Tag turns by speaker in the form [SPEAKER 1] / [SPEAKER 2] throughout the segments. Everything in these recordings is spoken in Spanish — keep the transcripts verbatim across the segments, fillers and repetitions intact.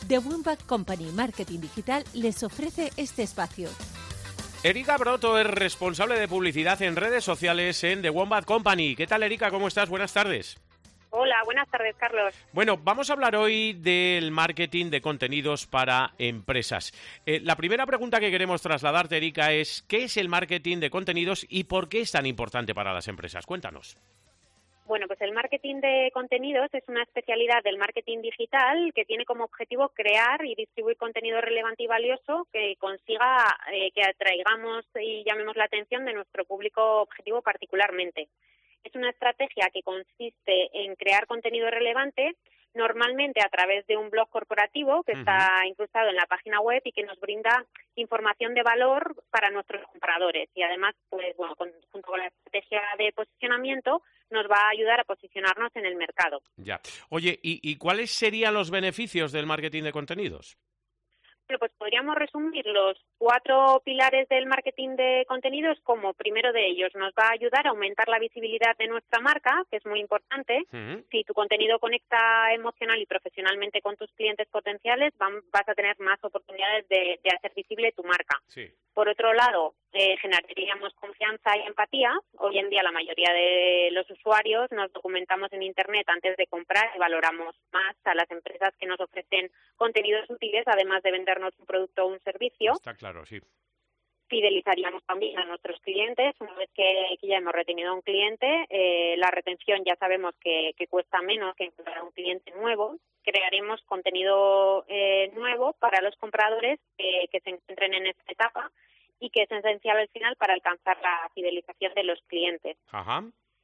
[SPEAKER 1] The Wombat Company Marketing Digital les ofrece este espacio.
[SPEAKER 2] Erika Broto es responsable de publicidad en redes sociales en The Wombat Company. ¿Qué tal, Erika? ¿Cómo estás? Buenas tardes.
[SPEAKER 3] Hola, buenas tardes, Carlos.
[SPEAKER 2] Bueno, vamos a hablar hoy del marketing de contenidos para empresas. Eh, la primera pregunta que queremos trasladarte, Erika, es ¿qué es el marketing de contenidos y por qué es tan importante para las empresas? Cuéntanos.
[SPEAKER 3] Bueno, pues el marketing de contenidos es una especialidad del marketing digital que tiene como objetivo crear y distribuir contenido relevante y valioso que consiga eh, que atraigamos y llamemos la atención de nuestro público objetivo particularmente. Es una estrategia que consiste en crear contenido relevante, normalmente a través de un blog corporativo que uh-huh. está incrustado en la página web y que nos brinda información de valor para nuestros compradores. Y además, pues bueno, con, junto con la estrategia de posicionamiento, nos va a ayudar a posicionarnos en el mercado.
[SPEAKER 2] Ya. Oye, ¿y, y cuáles serían los beneficios del marketing de contenidos?
[SPEAKER 3] Bueno, pues podríamos resumir los cuatro pilares del marketing de contenidos como primero de ellos nos va a ayudar a aumentar la visibilidad de nuestra marca, que es muy importante. Uh-huh. Si tu contenido conecta emocional y profesionalmente con tus clientes potenciales, van, vas a tener más oportunidades de, de hacer visible tu marca.
[SPEAKER 2] Sí.
[SPEAKER 3] Por otro lado, eh, generaríamos confianza y empatía. Hoy en día la mayoría de los usuarios nos documentamos en Internet antes de comprar y valoramos más a las empresas que nos ofrecen contenidos útiles, además de vendernos un producto o un servicio.
[SPEAKER 2] Está claro, sí.
[SPEAKER 3] Fidelizaríamos también a nuestros clientes. Una vez que, que ya hemos retenido a un cliente, eh, la retención ya sabemos que, que cuesta menos que encontrar a un cliente nuevo. Crearemos contenido eh, nuevo para los compradores eh, que se encuentren en esta etapa y que es esencial al final para alcanzar la fidelización de los clientes.
[SPEAKER 2] Ajá.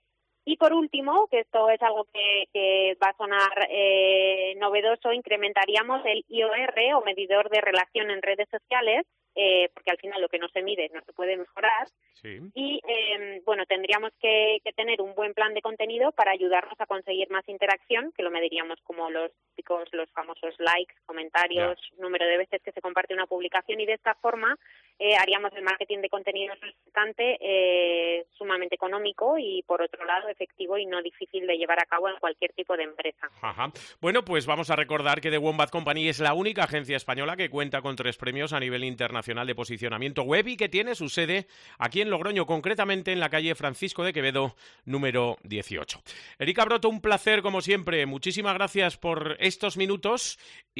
[SPEAKER 3] Y por último, que esto es algo que, que va a sonar eh, novedoso, incrementaríamos el I O R o medidor de relación en redes sociales, eh, porque al final lo que no se mide no se puede mejorar.
[SPEAKER 2] Sí.
[SPEAKER 3] Y eh, bueno, tendríamos que, que tener un buen plan de contenido para ayudarnos a conseguir más interacción, que lo mediríamos como los típicos, los famosos likes, comentarios, yeah. número de veces que se comparte una publicación, y de esta forma eh, haríamos el marketing de contenidos resultante eh, sumamente económico y por otro lado efectivo y no difícil de llevar a cabo en cualquier tipo de empresa.
[SPEAKER 2] Ajá. Bueno, pues vamos a recordar que The Wombat Company es la única agencia española que cuenta con tres premios a nivel internacional de posicionamiento web y que tiene su sede aquí en Logroño, concretamente en la calle Francisco de Quevedo, número dieciocho. Erika Broto, un placer como siempre. Muchísimas gracias por estos minutos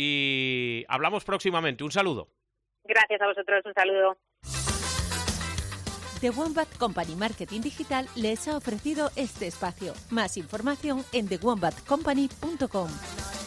[SPEAKER 2] y hablamos próximamente. Un saludo.
[SPEAKER 3] Gracias a vosotros. Un saludo.
[SPEAKER 1] The Wombat Company Marketing Digital les ha ofrecido este espacio. Más información en the wombat company punto com.